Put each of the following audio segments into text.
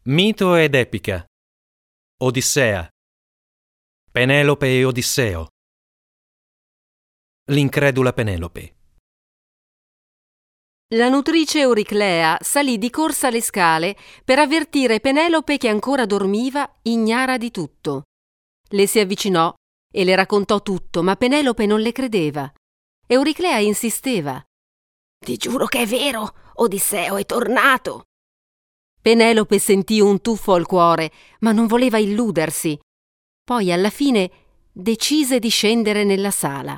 Mito ed epica. Odissea. Penelope e Odisseo. L'incredula Penelope. La nutrice Euriclea salì di corsa le scale per avvertire Penelope che ancora dormiva, ignara di tutto. Le si avvicinò e le raccontò tutto, ma Penelope non le credeva. Euriclea insisteva. Ti giuro che è vero, Odisseo è tornato. Penelope sentì un tuffo al cuore, ma non voleva illudersi. Poi alla fine decise di scendere nella sala.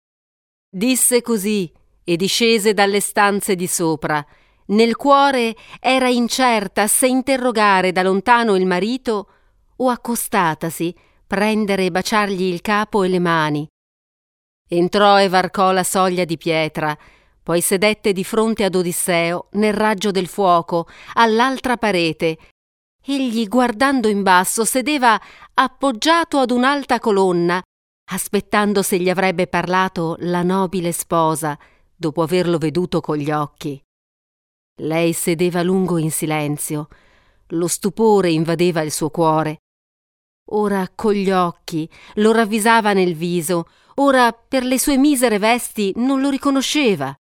Disse così e discese dalle stanze di sopra. Nel cuore era incerta se interrogare da lontano il marito o, accostatasi, prendere e baciargli il capo e le mani. Entrò e varcò la soglia di pietra, poi sedette di fronte ad Odisseo nel raggio del fuoco, all'altra parete. Egli, guardando in basso, sedeva appoggiato ad un'alta colonna, aspettando se gli avrebbe parlato la nobile sposa, dopo averlo veduto con gli occhi. Lei sedeva lungo in silenzio. Lo stupore invadeva il suo cuore. Ora con gli occhi lo ravvisava nel viso, ora per le sue misere vesti non lo riconosceva.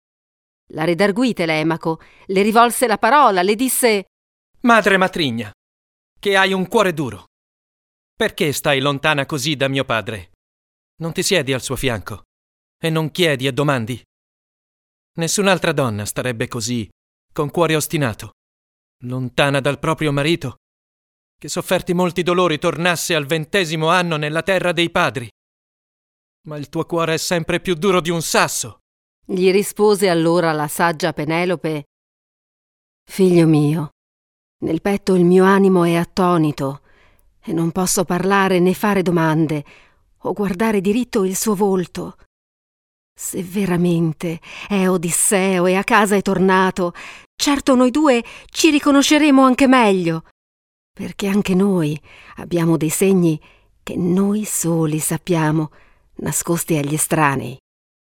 La redarguì Telemaco, le rivolse la parola, le disse: Madre matrigna, che hai un cuore duro. Perché stai lontana così da mio padre? Non ti siedi al suo fianco e non chiedi e domandi? Nessun'altra donna starebbe così, con cuore ostinato, lontana dal proprio marito, che sofferti molti dolori tornasse al 20° anno nella terra dei padri. Ma il tuo cuore è sempre più duro di un sasso. Gli rispose allora la saggia Penelope: Figlio mio, nel petto il mio animo è attonito e non posso parlare né fare domande o guardare diritto il suo volto. Se veramente è Odisseo e a casa è tornato, certo noi due ci riconosceremo anche meglio, perché anche noi abbiamo dei segni che noi soli sappiamo, nascosti agli estranei.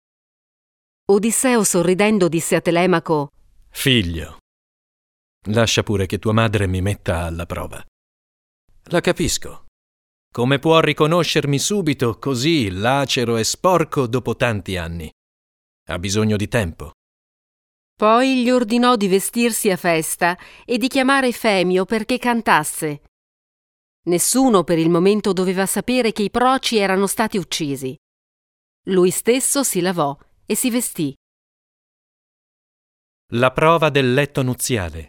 Odisseo, sorridendo, disse a Telemaco: Figlio, lascia pure che tua madre mi metta alla prova. La capisco. Come può riconoscermi subito così lacero e sporco dopo tanti anni? Ha bisogno di tempo. Poi gli ordinò di vestirsi a festa e di chiamare Femio perché cantasse. Nessuno per il momento doveva sapere che i proci erano stati uccisi. Lui stesso si lavò e si vestì. La prova del letto nuziale.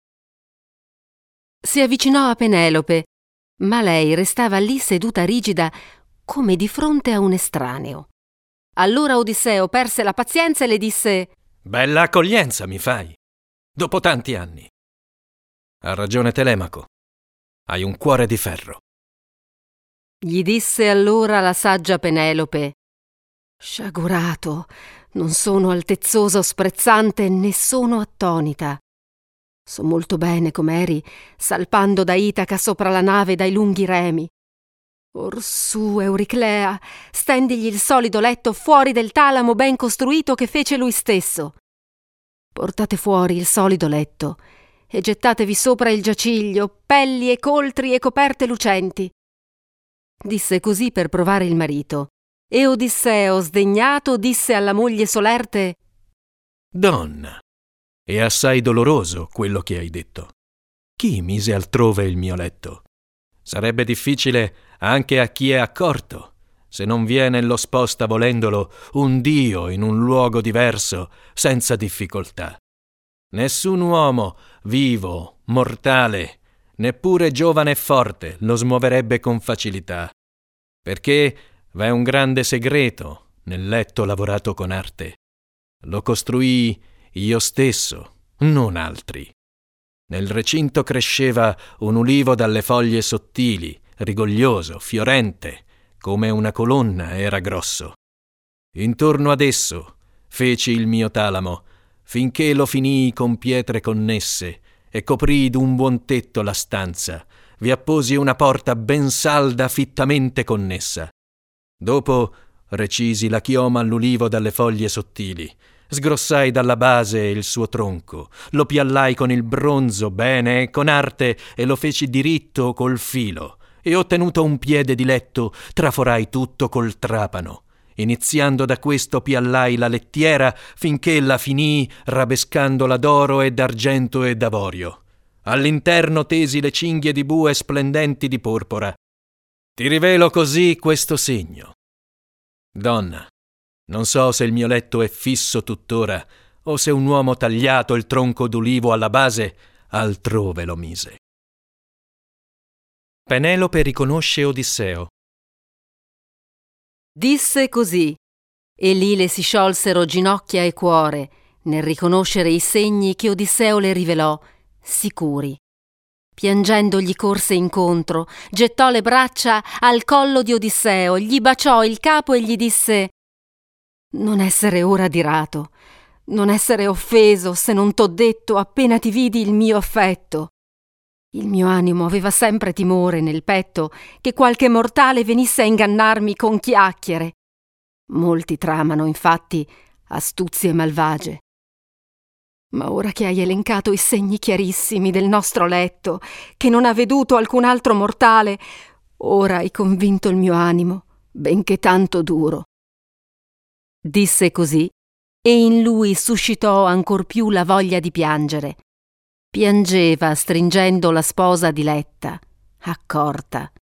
Si avvicinò a Penelope, ma lei restava lì seduta rigida come di fronte a un estraneo. Allora Odisseo perse la pazienza e le disse: Bella accoglienza mi fai, dopo tanti anni. Ha ragione Telemaco, hai un cuore di ferro. Gli disse allora la saggia Penelope: Sciagurato, non sono altezzosa o sprezzante né sono attonita. So molto bene com'eri salpando da Itaca sopra la nave dai lunghi remi. Orsù, Euriclea, stendigli il solido letto fuori del talamo ben costruito che fece lui stesso. Portate fuori il solido letto e gettatevi sopra il giaciglio, pelli e coltri e coperte lucenti. Disse così per provare il marito. E Odisseo, sdegnato, disse alla moglie solerte: Donna, è assai doloroso quello che hai detto. Chi mise altrove il mio letto? Sarebbe difficile anche a chi è accorto, se non viene lo sposta volendolo un dio in un luogo diverso, senza difficoltà. Nessun uomo, vivo, mortale, neppure giovane e forte, lo smuoverebbe con facilità, perché v'è un grande segreto nel letto lavorato con arte. Lo costruii io stesso, non altri. Nel recinto cresceva un ulivo dalle foglie sottili, rigoglioso, fiorente, come una colonna era grosso. Intorno ad esso feci il mio talamo, finché lo finii con pietre connesse e coprii d'un buon tetto la stanza. Vi apposi una porta ben salda fittamente connessa. Dopo recisi la chioma all'ulivo dalle foglie sottili, Sgrossai dalla base il suo tronco, lo piallai con il bronzo bene e con arte e lo feci diritto col filo, e ottenuto un piede di letto traforai tutto col trapano. Iniziando da questo piallai la lettiera finché la finii rabescandola d'oro e d'argento e d'avorio. All'interno tesi le cinghie di bue splendenti di porpora. Ti rivelo così questo segno. Donna, non so se il mio letto è fisso tuttora o se un uomo tagliato il tronco d'ulivo alla base altrove lo mise. Penelope riconosce Odisseo. Disse così, e lì le si sciolsero ginocchia e cuore nel riconoscere i segni che Odisseo le rivelò, sicuri. Piangendo gli corse incontro, gettò le braccia al collo di Odisseo, gli baciò il capo e gli disse: «Non essere ora adirato, non essere offeso se non t'ho detto appena ti vidi il mio affetto. Il mio animo aveva sempre timore nel petto che qualche mortale venisse a ingannarmi con chiacchiere. Molti tramano, infatti, astuzie malvagie. Ma ora che hai elencato i segni chiarissimi del nostro letto, che non ha veduto alcun altro mortale, ora hai convinto il mio animo, benché tanto duro». Disse così, e in lui suscitò ancor più la voglia di piangere. Piangeva stringendo la sposa diletta, accorta.